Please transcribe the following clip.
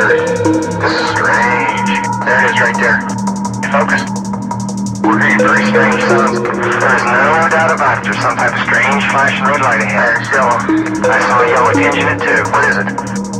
weird. This is strange. There it is right there. Focus. We're hearing very strange sounds. There's no doubt about it. There's some type of strange flashing red light ahead. It's yellow. I saw a yellow tinge in it too. What is it?